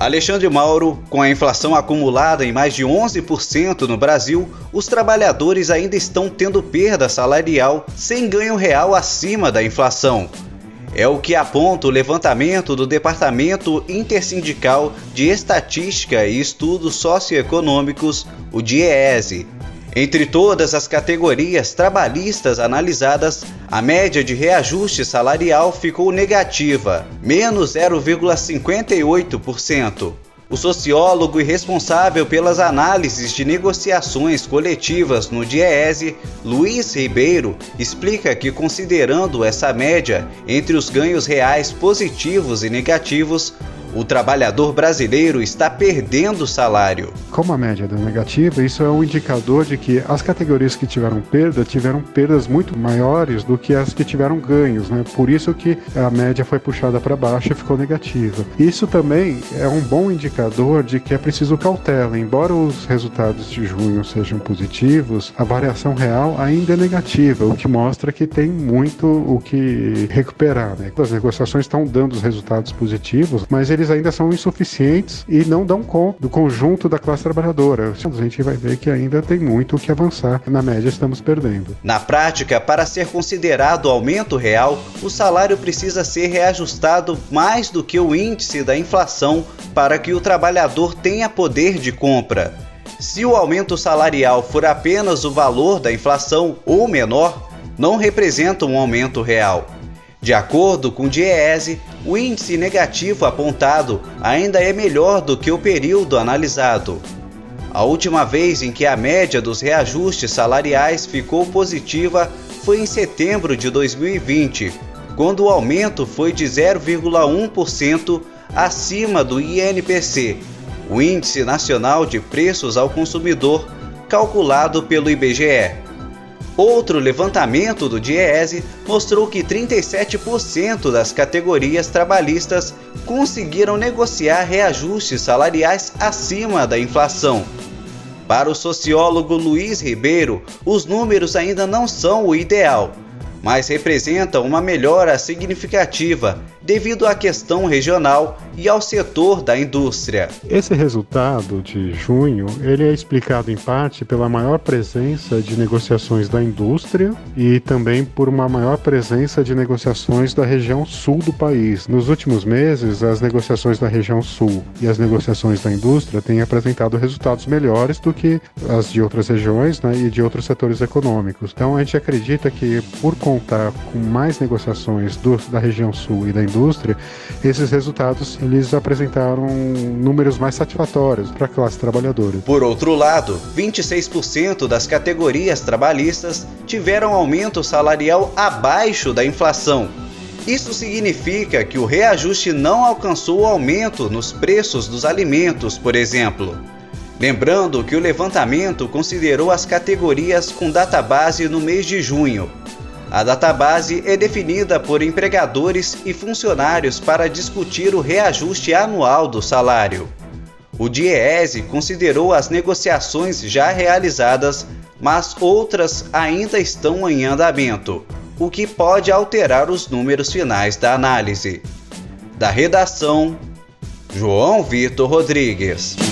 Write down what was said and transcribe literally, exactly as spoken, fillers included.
Alexandre Mauro, com a inflação acumulada em mais de onze por cento no Brasil, os trabalhadores ainda estão tendo perda salarial sem ganho real acima da inflação. É o que aponta o levantamento do Departamento Intersindical de Estatística e Estudos Socioeconômicos, o DIEESE. Entre todas as categorias trabalhistas analisadas, a média de reajuste salarial ficou negativa, menos zero vírgula cinquenta e oito por cento. O sociólogo e responsável pelas análises de negociações coletivas no DIEESE, Luiz Ribeiro, explica que, considerando essa média entre os ganhos reais positivos e negativos, o trabalhador brasileiro está perdendo salário. Como a média é negativa, isso é um indicador de que as categorias que tiveram perda tiveram perdas muito maiores do que as que tiveram ganhos, né? Por isso que a média foi puxada para baixo e ficou negativa. Isso também é um bom indicador de que é preciso cautela. Embora os resultados de junho sejam positivos, a variação real ainda é negativa, o que mostra que tem muito o que recuperar, né? As negociações estão dando os resultados positivos, mas eles ainda são insuficientes e não dão conta do conjunto da classe trabalhadora. A gente vai ver que ainda tem muito o que avançar. Na média, estamos perdendo. Na prática, para ser considerado aumento real, o salário precisa ser reajustado mais do que o índice da inflação para que o trabalhador tenha poder de compra. Se o aumento salarial for apenas o valor da inflação ou menor, não representa um aumento real. De acordo com o DIEESE, o índice negativo apontado ainda é melhor do que o período analisado. A última vez em que a média dos reajustes salariais ficou positiva foi em setembro de dois mil e vinte, quando o aumento foi de zero vírgula um por cento acima do I N P C, o Índice Nacional de Preços ao Consumidor, calculado pelo I B G E. Outro levantamento do DIEESE mostrou que trinta e sete por cento das categorias trabalhistas conseguiram negociar reajustes salariais acima da inflação. Para o sociólogo Luiz Ribeiro, os números ainda não são o ideal, mas representam uma melhora significativa devido à questão regional e ao setor da indústria. Esse resultado de junho, ele é explicado em parte pela maior presença de negociações da indústria e também por uma maior presença de negociações da região sul do país. Nos últimos meses, as negociações da região sul e as negociações da indústria têm apresentado resultados melhores do que as de outras regiões, né, e de outros setores econômicos. Então, a gente acredita que, por contar com mais negociações do, da região sul e da indústria, esses resultados eles apresentaram números mais satisfatórios para a classe trabalhadora. Por outro lado, vinte e seis por cento das categorias trabalhistas tiveram aumento salarial abaixo da inflação. Isso significa que o reajuste não alcançou o aumento nos preços dos alimentos, por exemplo. Lembrando que o levantamento considerou as categorias com database no mês de junho. A database é definida por empregadores e funcionários para discutir o reajuste anual do salário. O DIEESE considerou as negociações já realizadas, mas outras ainda estão em andamento, o que pode alterar os números finais da análise. Da redação, João Vitor Rodrigues.